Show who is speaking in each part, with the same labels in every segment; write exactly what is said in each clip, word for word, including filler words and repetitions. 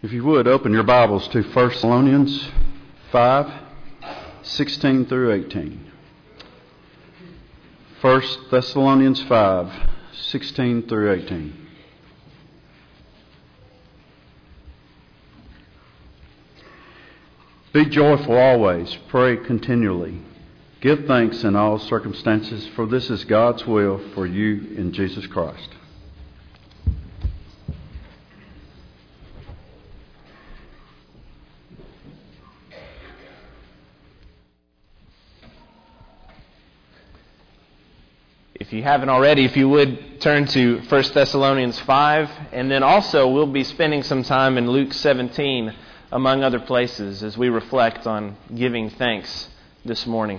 Speaker 1: If you would, open your Bibles to First Thessalonians five, sixteen through eighteen. First Thessalonians five, sixteen through eighteen. Be joyful always, pray continually. Give thanks in all circumstances, for this is God's will for you in Jesus Christ.
Speaker 2: If you haven't already, if you would turn to First Thessalonians five, and then also we'll be spending some time in Luke seventeen, among other places, as we reflect on giving thanks this morning.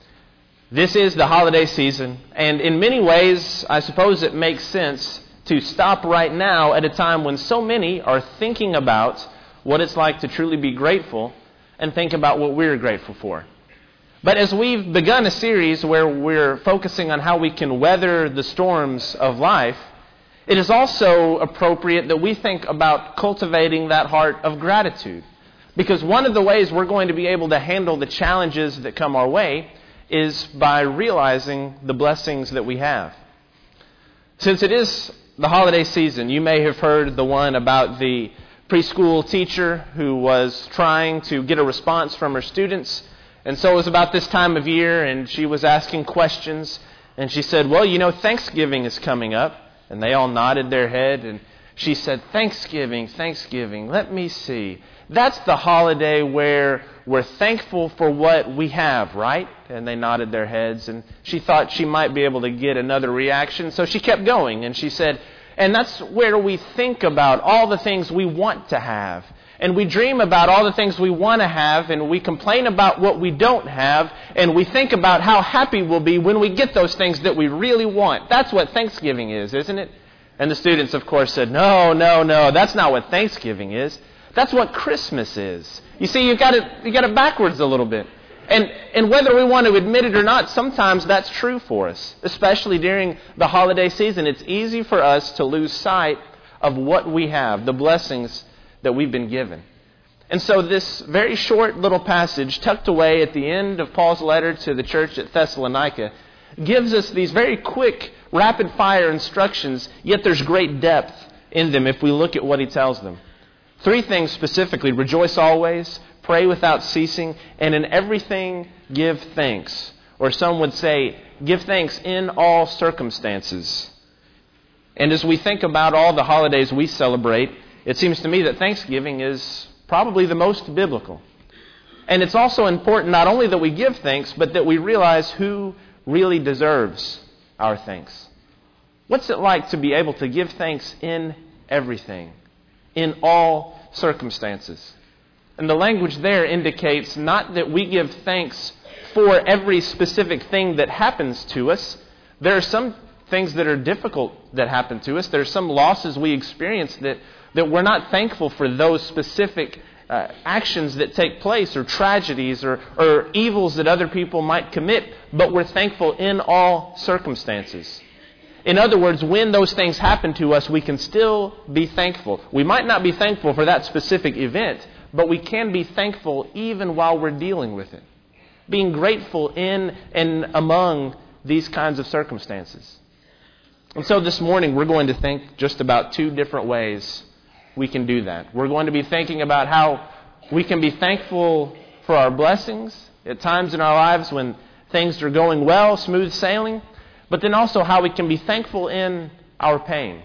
Speaker 2: This is the holiday season, and in many ways, I suppose it makes sense to stop right now at a time when so many are thinking about what it's like to truly be grateful and think about what we're grateful for. But as we've begun a series where we're focusing on how we can weather the storms of life, it is also appropriate that we think about cultivating that heart of gratitude. Because one of the ways we're going to be able to handle the challenges that come our way is by realizing the blessings that we have. Since it is the holiday season, you may have heard the one about the preschool teacher who was trying to get a response from her students. And so it was about this time of year, and she was asking questions, and she said, well, you know, Thanksgiving is coming up. And they all nodded their head, and she said, Thanksgiving, Thanksgiving, let me see. That's the holiday where we're thankful for what we have, right? And they nodded their heads, and she thought she might be able to get another reaction, so she kept going, and she said, and that's where we think about all the things we want to have. And we dream about all the things we want to have, and we complain about what we don't have, and we think about how happy we'll be when we get those things that we really want. That's what Thanksgiving is, isn't it? And the students, of course, said, no, no, no, that's not what Thanksgiving is. That's what Christmas is. You see, you got it, you got it backwards a little bit. And, and whether we want to admit it or not, sometimes that's true for us, especially during the holiday season. It's easy for us to lose sight of what we have, the blessings that we've been given. And so this very short little passage tucked away at the end of Paul's letter to the church at Thessalonica gives us these very quick, rapid-fire instructions, yet there's great depth in them if we look at what he tells them. Three things specifically: rejoice always, pray without ceasing, and in everything give thanks. Or some would say, give thanks in all circumstances. And as we think about all the holidays we celebrate, it seems to me that Thanksgiving is probably the most biblical. And it's also important not only that we give thanks, but that we realize who really deserves our thanks. What's it like to be able to give thanks in everything, in all circumstances? And the language there indicates not that we give thanks for every specific thing that happens to us. There are some things that are difficult that happen to us. There are some losses we experience that that we're not thankful for those specific uh, actions that take place, or tragedies, or, or evils that other people might commit, but we're thankful in all circumstances. In other words, when those things happen to us, we can still be thankful. We might not be thankful for that specific event, but we can be thankful even while we're dealing with it. Being grateful in and among these kinds of circumstances. And so this morning, we're going to think just about two different ways we can do that. We're going to be thinking about how we can be thankful for our blessings at times in our lives when things are going well, smooth sailing, but then also how we can be thankful in our pain.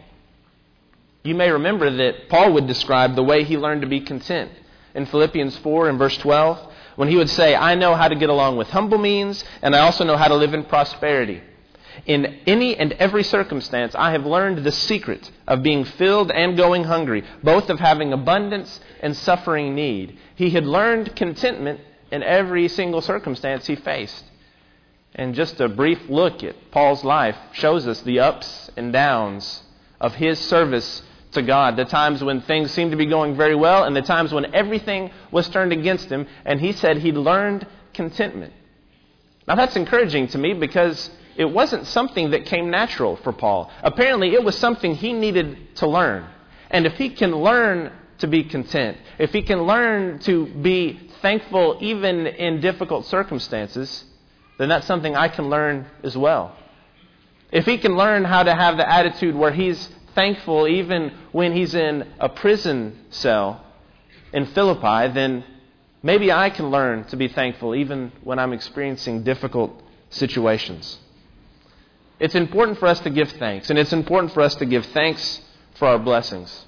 Speaker 2: You may remember that Paul would describe the way he learned to be content in Philippians four and verse twelve, when he would say, I know how to get along with humble means, and I also know how to live in prosperity. In any and every circumstance, I have learned the secret of being filled and going hungry, both of having abundance and suffering need. He had learned contentment in every single circumstance he faced. And just a brief look at Paul's life shows us the ups and downs of his service to God. The times when things seemed to be going very well, and the times when everything was turned against him. And he said he'd learned contentment. Now that's encouraging to me, because it wasn't something that came natural for Paul. Apparently, it was something he needed to learn. And if he can learn to be content, if he can learn to be thankful even in difficult circumstances, then that's something I can learn as well. If he can learn how to have the attitude where he's thankful even when he's in a prison cell in Philippi, then maybe I can learn to be thankful even when I'm experiencing difficult situations. It's important for us to give thanks, and it's important for us to give thanks for our blessings.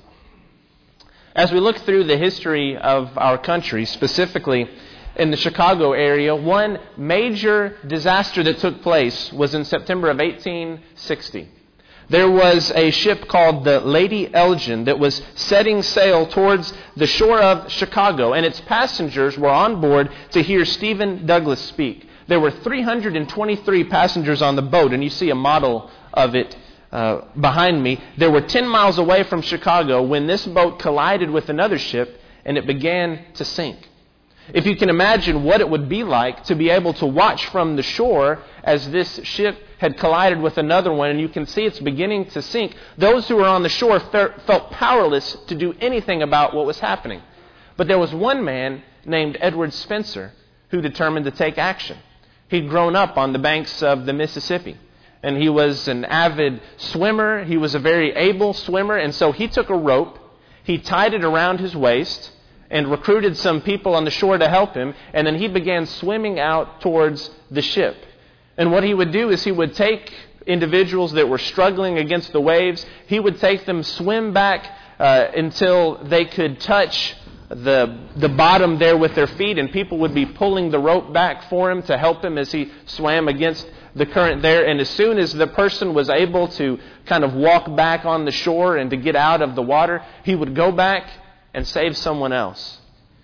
Speaker 2: As we look through the history of our country, specifically in the Chicago area, one major disaster that took place was in September of eighteen sixty. There was a ship called the Lady Elgin that was setting sail towards the shore of Chicago, and its passengers were on board to hear Stephen Douglas speak. There were three hundred twenty-three passengers on the boat, and you see a model of it uh, behind me. They were ten miles away from Chicago when this boat collided with another ship, and it began to sink. If you can imagine what it would be like to be able to watch from the shore as this ship had collided with another one, and you can see it's beginning to sink, those who were on the shore felt powerless to do anything about what was happening. But there was one man named Edward Spencer who determined to take action. He'd grown up on the banks of the Mississippi, and he was an avid swimmer. He was a very able swimmer, and so he took a rope, he tied it around his waist, and recruited some people on the shore to help him, and then he began swimming out towards the ship. And what he would do is he would take individuals that were struggling against the waves, he would take them, swim back uh, until they could touch the the bottom there with their feet, and people would be pulling the rope back for him to help him as he swam against the current there. And as soon as the person was able to kind of walk back on the shore and to get out of the water, he would go back and save someone else.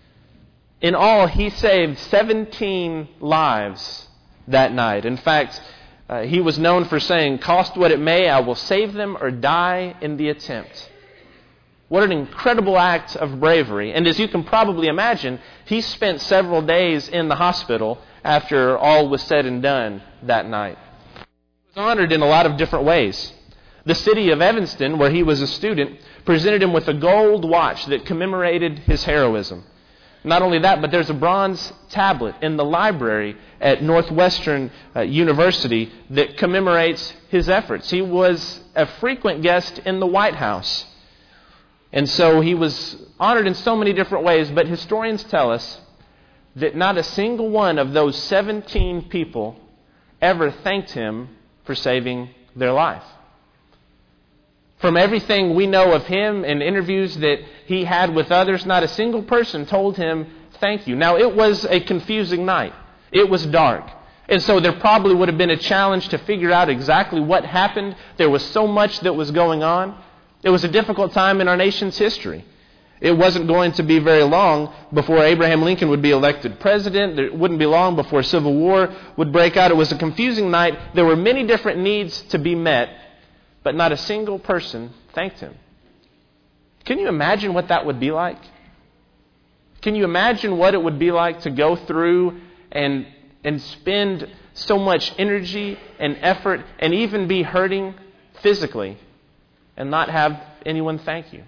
Speaker 2: In all, he saved seventeen lives that night. In fact, uh, he was known for saying, "Cost what it may, I will save them or die in the attempt." What an incredible act of bravery. And as you can probably imagine, he spent several days in the hospital after all was said and done that night. He was honored in a lot of different ways. The city of Evanston, where he was a student, presented him with a gold watch that commemorated his heroism. Not only that, but there's a bronze tablet in the library at Northwestern uh, University that commemorates his efforts. He was a frequent guest in the White House. And so he was honored in so many different ways, but historians tell us that not a single one of those seventeen people ever thanked him for saving their life. From everything we know of him and interviews that he had with others, not a single person told him thank you. Now, it was a confusing night. It was dark. And so there probably would have been a challenge to figure out exactly what happened. There was so much that was going on. It was a difficult time in our nation's history. It wasn't going to be very long before Abraham Lincoln would be elected president. It wouldn't be long before Civil War would break out. It was a confusing night. There were many different needs to be met, but not a single person thanked him. Can you imagine what that would be like? Can you imagine what it would be like to go through and and spend so much energy and effort and even be hurting physically and not have anyone thank you?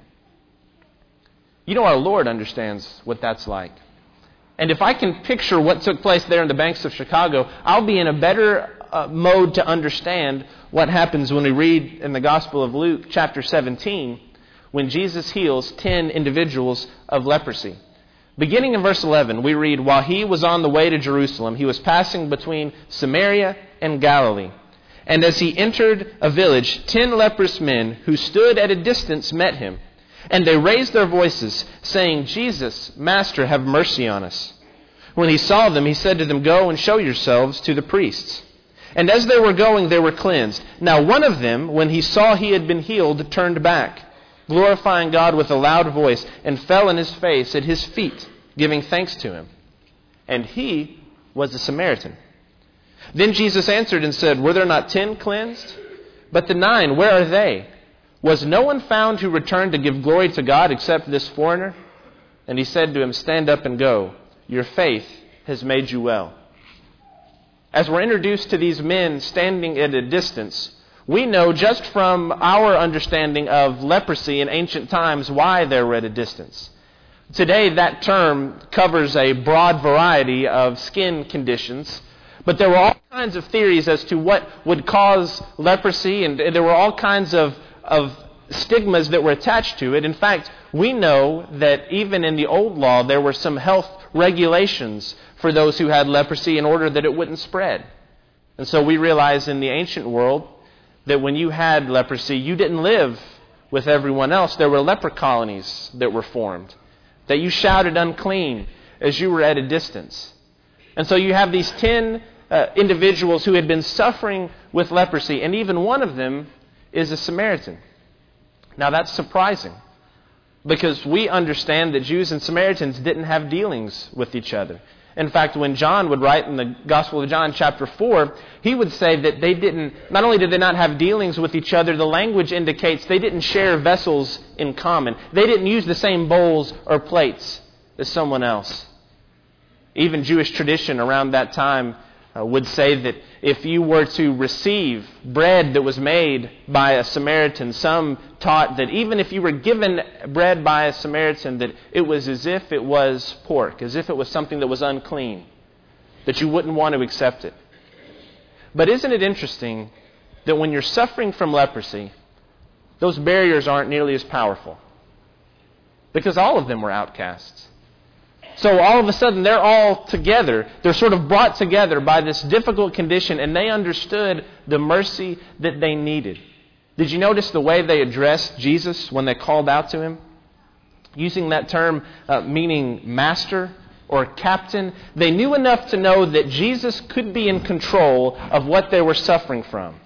Speaker 2: You know, our Lord understands what that's like. And if I can picture what took place there in the banks of Chicago, I'll be in a better uh, mode to understand what happens when we read in the Gospel of Luke, chapter seventeen, when Jesus heals ten individuals of leprosy. Beginning in verse eleven, we read, "While he was on the way to Jerusalem, he was passing between Samaria and Galilee. And as he entered a village, ten leprous men who stood at a distance met him. And they raised their voices, saying, 'Jesus, Master, have mercy on us.' When he saw them, he said to them, 'Go and show yourselves to the priests.' And as they were going, they were cleansed. Now one of them, when he saw he had been healed, turned back, glorifying God with a loud voice, and fell on his face at his feet, giving thanks to him. And he was a Samaritan. Then Jesus answered and said, 'Were there not ten cleansed? But the nine, where are they? Was no one found who returned to give glory to God except this foreigner?' And he said to him, 'Stand up and go. Your faith has made you well.'" As we're introduced to these men standing at a distance, We know just from our understanding of leprosy in ancient times why they were at a distance. Today, that term covers a broad variety of skin conditions, but there were all kinds of theories as to what would cause leprosy, and there were all kinds of, of stigmas that were attached to it. In fact, we know that even in the old law, there were some health regulations for those who had leprosy in order that it wouldn't spread. And so we realize in the ancient world that when you had leprosy, you didn't live with everyone else. There were leper colonies that were formed, that you shouted unclean as you were at a distance. And so you have these ten uh, individuals who had been suffering with leprosy, and even one of them is a Samaritan. Now that's surprising, because we understand that Jews and Samaritans didn't have dealings with each other. In fact, when John would write in the Gospel of John chapter four, he would say that they didn't, not only did they not have dealings with each other, the language indicates they didn't share vessels in common. They didn't use the same bowls or plates as someone else. Even Jewish tradition around that time uh, would say that if you were to receive bread that was made by a Samaritan, some taught that even if you were given bread by a Samaritan, that it was as if it was pork, as if it was something that was unclean, that you wouldn't want to accept it. But isn't it interesting that when you're suffering from leprosy, those barriers aren't nearly as powerful? Because all of them were outcasts. So all of a sudden, they're all together. They're sort of brought together by this difficult condition, and they understood the mercy that they needed. Did you notice the way they addressed Jesus when they called out to him? Using that term uh, meaning master or captain, they knew enough to know that Jesus could be in control of what they were suffering from.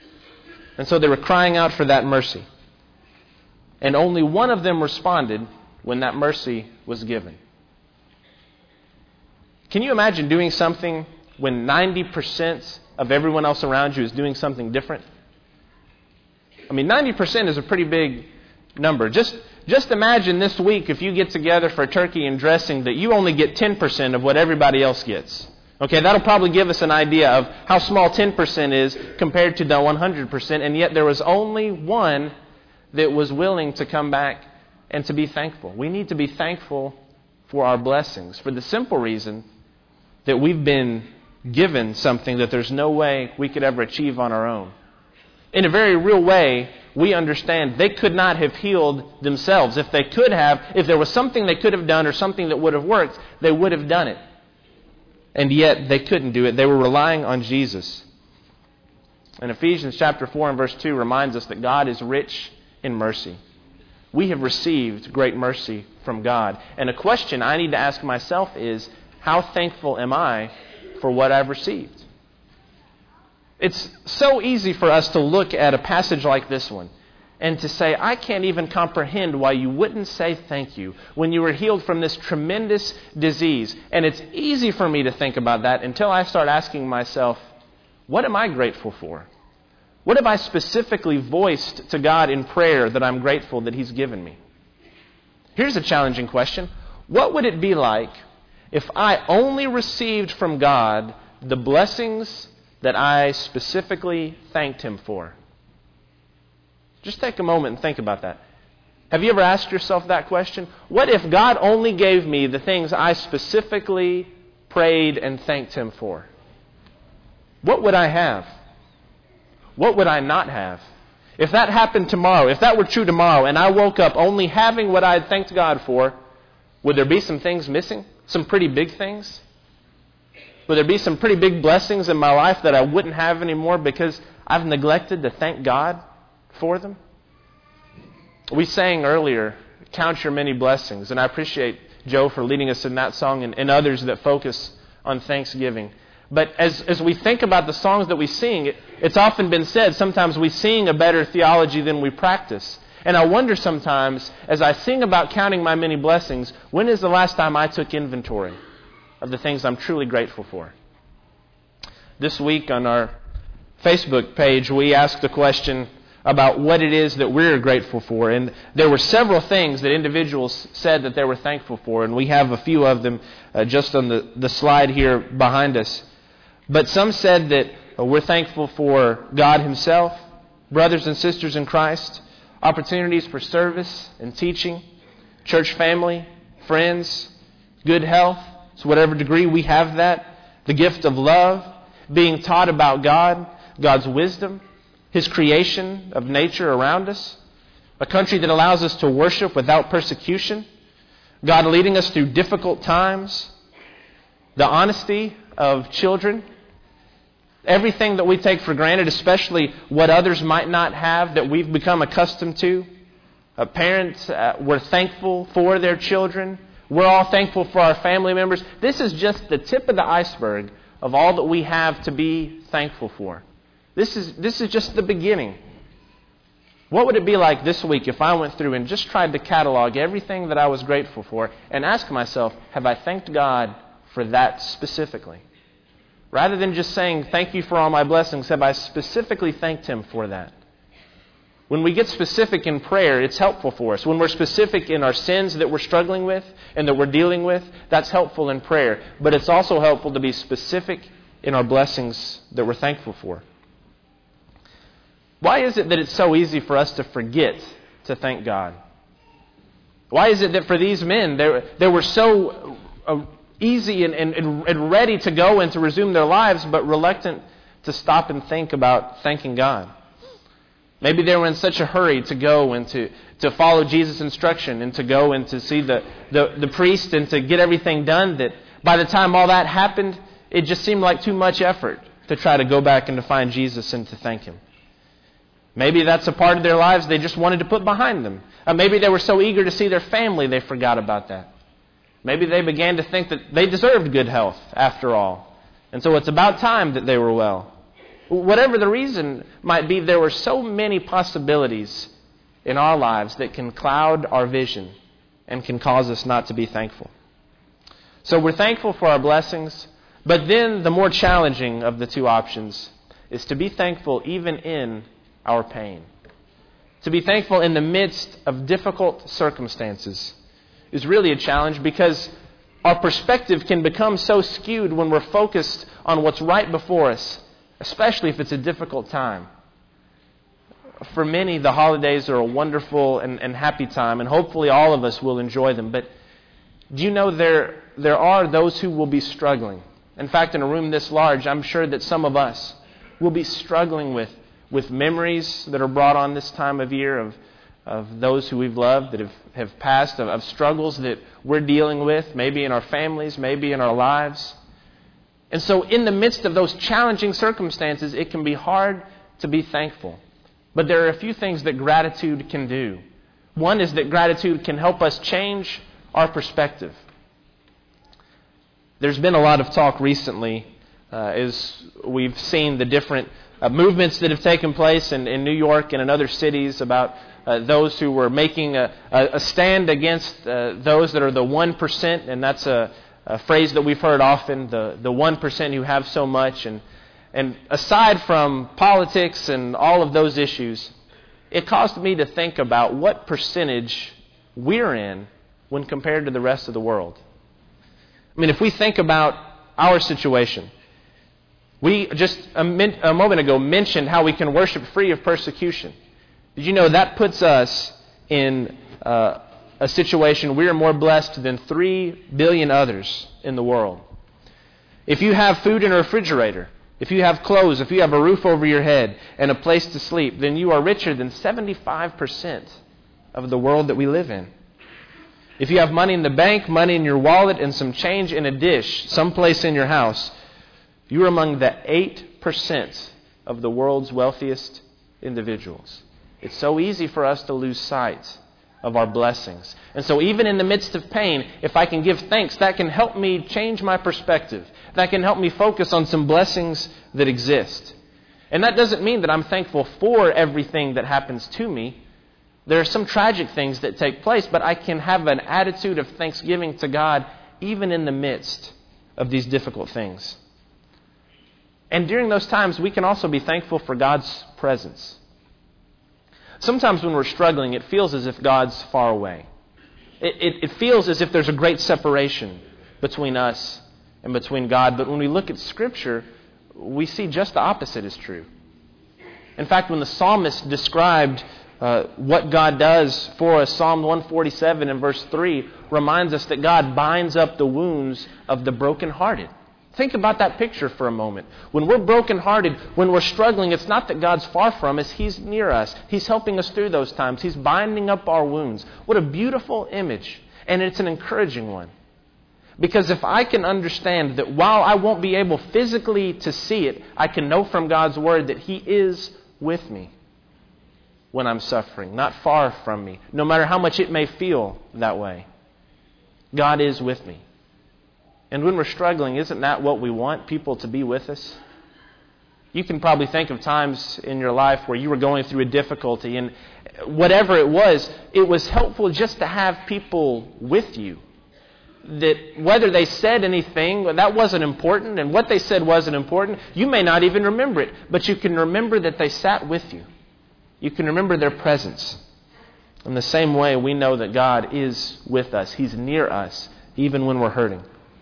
Speaker 2: And so they were crying out for that mercy. And only one of them responded when that mercy was given. Can you imagine doing something when ninety percent of everyone else around you is doing something different? I mean, ninety percent is a pretty big number. Just, just imagine this week if you get together for turkey and dressing that you only get ten percent of what everybody else gets. Okay, that'll probably give us an idea of how small ten percent is compared to the one hundred percent, and yet there was only one that was willing to come back and to be thankful. We need to be thankful for our blessings, for the simple reason that we've been given something that there's no way we could ever achieve on our own. In a very real way, we understand they could not have healed themselves. If they could have, if there was something they could have done or something that would have worked, they would have done it. And yet they couldn't do it. They were relying on Jesus. And Ephesians chapter four and verse two reminds us that God is rich in mercy. We have received great mercy from God. And a question I need to ask myself is, how thankful am I for what I've received? It's so easy for us to look at a passage like this one and to say, I can't even comprehend why you wouldn't say thank you when you were healed from this tremendous disease. And it's easy for me to think about that until I start asking myself, what am I grateful for? What have I specifically voiced to God in prayer that I'm grateful that He's given me? Here's a challenging question. What would it be like if I only received from God the blessings that I specifically thanked Him for? Just take a moment and think about that. Have you ever asked yourself that question? What if God only gave me the things I specifically prayed and thanked Him for? What would I have? What would I not have? If that happened tomorrow, if that were true tomorrow, and I woke up only having what I had thanked God for, would there be some things missing? Some pretty big things? Would there be some pretty big blessings in my life that I wouldn't have anymore because I've neglected to thank God for them? We sang earlier, Count Your Many Blessings, and I appreciate Joe for leading us in that song and, and others that focus on Thanksgiving. But as, as we think about the songs that we sing, it, it's often been said sometimes we sing a better theology than we practice. And I wonder sometimes, as I sing about counting my many blessings, when is the last time I took inventory of the things I'm truly grateful for? This week on our Facebook page, we asked a question about what it is that we're grateful for. And there were several things that individuals said that they were thankful for. And we have a few of them uh, just on the, the slide here behind us. But some said that uh, we're thankful for God Himself. brothers and sisters in Christ, opportunities for service and teaching, church family, friends, good health, to whatever degree we have that, the gift of love, being taught about God, God's wisdom, His creation of nature around us, a country that allows us to worship without persecution, God leading us through difficult times, the honesty of children, everything that we take for granted, especially what others might not have that we've become accustomed to. Uh, parents uh, were thankful for their children. We're all thankful for our family members. This is just the tip of the iceberg of all that we have to be thankful for. This is, this is just the beginning. What would it be like this week if I went through and just tried to catalog everything that I was grateful for and ask myself, have I thanked God for that specifically? Rather than just saying, thank you for all my blessings, have I specifically thanked Him for that? When we get specific in prayer, it's helpful for us. When we're specific in our sins that we're struggling with and that we're dealing with, that's helpful in prayer. But it's also helpful to be specific in our blessings that we're thankful for. Why is it that it's so easy for us to forget to thank God? Why is it that for these men, they, they were so uh, easy and, and, and ready to go and to resume their lives, but reluctant to stop and think about thanking God? Maybe they were in such a hurry to go and to, to follow Jesus' instruction and to go and to see the, the, the priest and to get everything done that by the time all that happened, it just seemed like too much effort to try to go back and to find Jesus and to thank Him. Maybe that's a part of their lives they just wanted to put behind them. Uh, maybe they were so eager to see their family they forgot about that. Maybe they began to think that they deserved good health after all. And so it's about time that they were well. Whatever the reason might be, there were so many possibilities in our lives that can cloud our vision and can cause us not to be thankful. So we're thankful for our blessings, but then the more challenging of the two options is to be thankful even in our pain. To be thankful in the midst of difficult circumstances is really a challenge because our perspective can become so skewed when we're focused on what's right before us, especially if it's a difficult time. For many, the holidays are a wonderful and, and happy time, and hopefully all of us will enjoy them. But do you know there, there are those who will be struggling? In fact, in a room this large, I'm sure that some of us will be struggling with with memories that are brought on this time of year of, of those who we've loved that have, have passed, of, of struggles that we're dealing with, maybe in our families, maybe in our lives. And so in the midst of those challenging circumstances, it can be hard to be thankful. But there are a few things that gratitude can do. One is that gratitude can help us change our perspective. There's been a lot of talk recently uh, as we've seen the different Uh, movements that have taken place in, in New York and in other cities about uh, those who were making a, a, a stand against uh, those that are the one percent, and that's a, a phrase that we've heard often, the, the one percent who have so much. And, and aside from politics and all of those issues, it caused me to think about what percentage we're in when compared to the rest of the world. I mean, if we think about our situation, we just a, min- a moment ago mentioned how we can worship free of persecution. Did you know that puts us in uh, a situation we are more blessed than three billion others in the world? If you have food in a refrigerator, if you have clothes, if you have a roof over your head and a place to sleep, then you are richer than seventy-five percent of the world that we live in. If you have money in the bank, money in your wallet, and some change in a dish someplace in your house, you are among the eight percent of the world's wealthiest individuals. It's so easy for us to lose sight of our blessings. And so even in the midst of pain, if I can give thanks, that can help me change my perspective. That can help me focus on some blessings that exist. And that doesn't mean that I'm thankful for everything that happens to me. There are some tragic things that take place, but I can have an attitude of thanksgiving to God even in the midst of these difficult things. And during those times, we can also be thankful for God's presence. Sometimes when we're struggling, it feels as if God's far away. It, it, it feels as if there's a great separation between us and between God. But when we look at Scripture, we see just the opposite is true. In fact, when the psalmist described uh, what God does for us, Psalm one forty-seven and verse three reminds us that God binds up the wounds of the brokenhearted. Think about that picture for a moment. When we're brokenhearted, when we're struggling, it's not that God's far from us. He's near us. He's helping us through those times. He's binding up our wounds. What a beautiful image. And it's an encouraging one. Because if I can understand that while I won't be able physically to see it, I can know from God's Word that He is with me when I'm suffering, not far from me, no matter how much it may feel that way. God is with me. And when we're struggling, isn't that what we want? People to be with us? You can probably think of times in your life where you were going through a difficulty, and whatever it was, it was helpful just to have people with you. That whether they said anything, that wasn't important, and what they said wasn't important. You may not even remember it, but you can remember that they sat with you. You can remember their presence. In the same way, we know that God is with us. He's near us, even when we're hurting.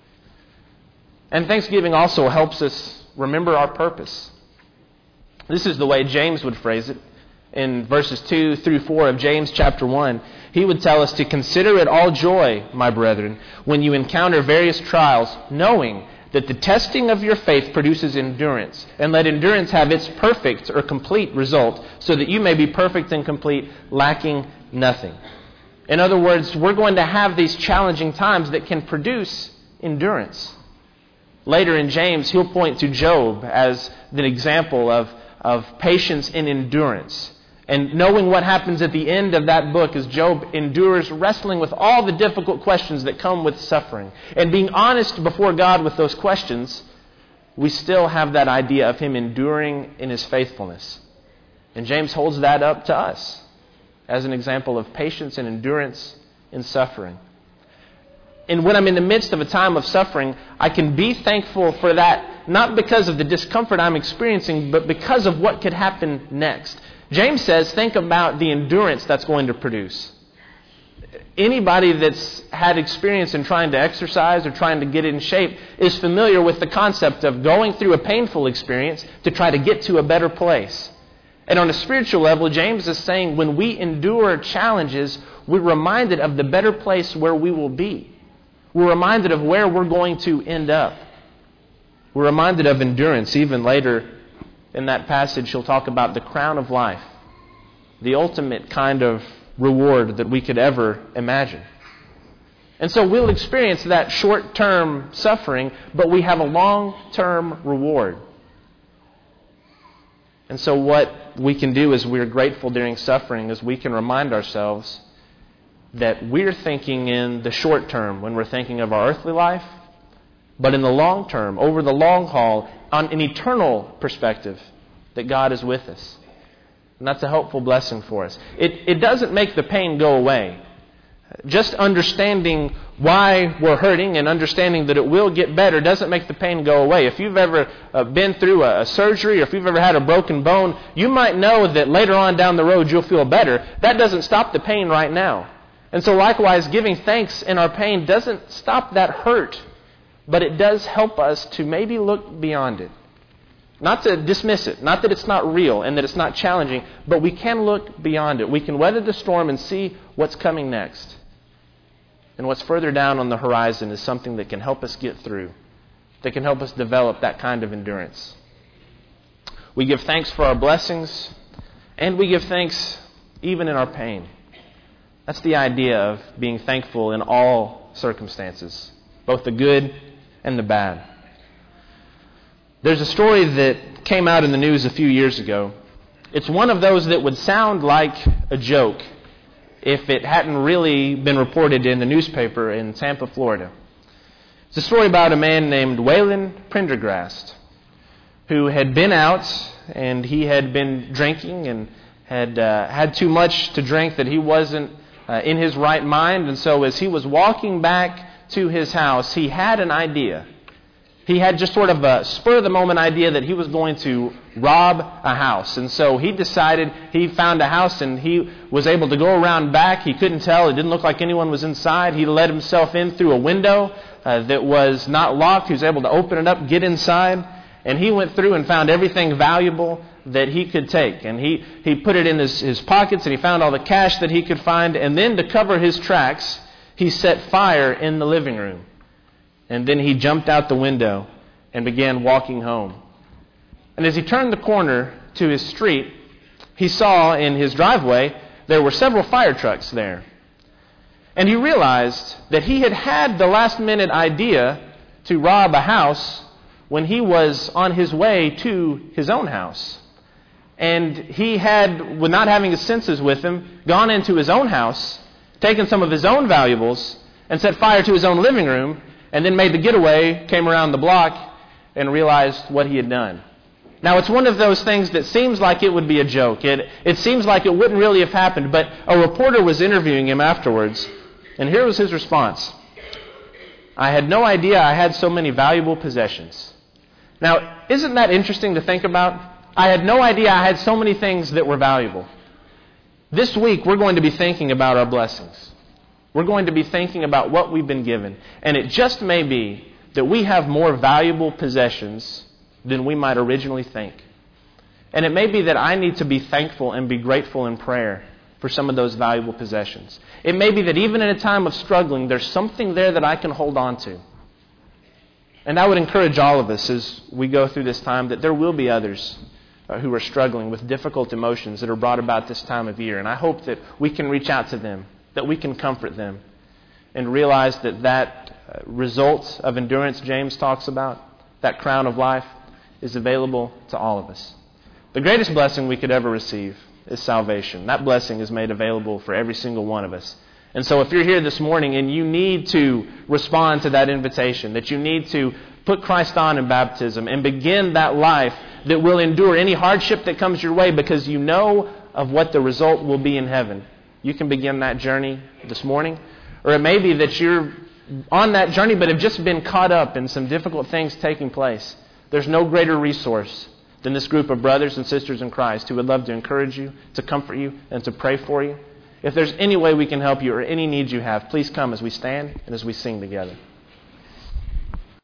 Speaker 2: And Thanksgiving also helps us remember our purpose. This is the way James would phrase it. In verses two through four of James chapter one, he would tell us to consider it all joy, my brethren, when you encounter various trials, knowing that the testing of your faith produces endurance, and let endurance have its perfect or complete result, so that you may be perfect and complete, lacking nothing. In other words, we're going to have these challenging times that can produce endurance. Later in James, he'll point to Job as the example of, of patience and endurance. And knowing what happens at the end of that book as Job endures wrestling with all the difficult questions that come with suffering. And being honest before God with those questions, we still have that idea of him enduring in his faithfulness. And James holds that up to us as an example of patience and endurance in suffering. And when I'm in the midst of a time of suffering, I can be thankful for that, not because of the discomfort I'm experiencing, but because of what could happen next. James says, think about the endurance that's going to produce. Anybody that's had experience in trying to exercise or trying to get in shape is familiar with the concept of going through a painful experience to try to get to a better place. And on a spiritual level, James is saying when we endure challenges, we're reminded of the better place where we will be. We're reminded of where we're going to end up. We're reminded of endurance. Even later in that passage, he'll talk about the crown of life, the ultimate kind of reward that we could ever imagine. And so we'll experience that short-term suffering, but we have a long-term reward. And so what we can do as we're grateful during suffering is we can remind ourselves that we're thinking in the short term when we're thinking of our earthly life, but in the long term, over the long haul, on an eternal perspective, that God is with us. And that's a helpful blessing for us. It, it doesn't make the pain go away. Just understanding why we're hurting and understanding that it will get better doesn't make the pain go away. If you've ever uh, been through a, a surgery or if you've ever had a broken bone, you might know that later on down the road you'll feel better. That doesn't stop the pain right now. And so likewise, giving thanks in our pain doesn't stop that hurt, but it does help us to maybe look beyond it. Not to dismiss it, not that it's not real and that it's not challenging, but we can look beyond it. We can weather the storm and see what's coming next. And what's further down on the horizon is something that can help us get through, that can help us develop that kind of endurance. We give thanks for our blessings, and we give thanks even in our pain. That's the idea of being thankful in all circumstances, both the good and the bad. There's a story that came out in the news a few years ago. It's one of those that would sound like a joke if it hadn't really been reported in the newspaper in Tampa, Florida. It's a story about a man named Waylon Prendergast who had been out and he had been drinking and had uh, had too much to drink that he wasn't Uh, in his right mind. And so as he was walking back to his house, he had an idea. He had just sort of a spur-of-the-moment idea that he was going to rob a house. And so he decided, he found a house and he was able to go around back. He couldn't tell. It didn't look like anyone was inside. He let himself in through a window uh, that was not locked. He was able to open it up, get inside. And he went through and found everything valuable that he could take. And he, he put it in his, his pockets, and he found all the cash that he could find. And then to cover his tracks, he set fire in the living room. And then he jumped out the window and began walking home. And as he turned the corner to his street, he saw in his driveway there were several fire trucks there. And he realized that he had had the last-minute idea to rob a house when he was on his way to his own house. And he had, with not having his senses with him, gone into his own house, taken some of his own valuables, and set fire to his own living room, and then made the getaway, came around the block, and realized what he had done. Now, it's one of those things that seems like it would be a joke. It, it seems like it wouldn't really have happened, but a reporter was interviewing him afterwards, and here was his response. I had no idea I had so many valuable possessions. Now, isn't that interesting to think about? I had no idea I had so many things that were valuable. This week, we're going to be thinking about our blessings. We're going to be thinking about what we've been given. And it just may be that we have more valuable possessions than we might originally think. And it may be that I need to be thankful and be grateful in prayer for some of those valuable possessions. It may be that even in a time of struggling, there's something there that I can hold on to. And I would encourage all of us as we go through this time that there will be others uh, who are struggling with difficult emotions that are brought about this time of year. And I hope that we can reach out to them, that we can comfort them, and realize that that uh, result of endurance James talks about, that crown of life, is available to all of us. The greatest blessing we could ever receive is salvation. That blessing is made available for every single one of us. And so if you're here this morning and you need to respond to that invitation, that you need to put Christ on in baptism and begin that life that will endure any hardship that comes your way because you know of what the result will be in heaven, you can begin that journey this morning. Or it may be that you're on that journey but have just been caught up in some difficult things taking place. There's no greater resource than this group of brothers and sisters in Christ who would love to encourage you, to comfort you, and to pray for you. If there's any way we can help you or any needs you have, please come as we stand and as we sing together.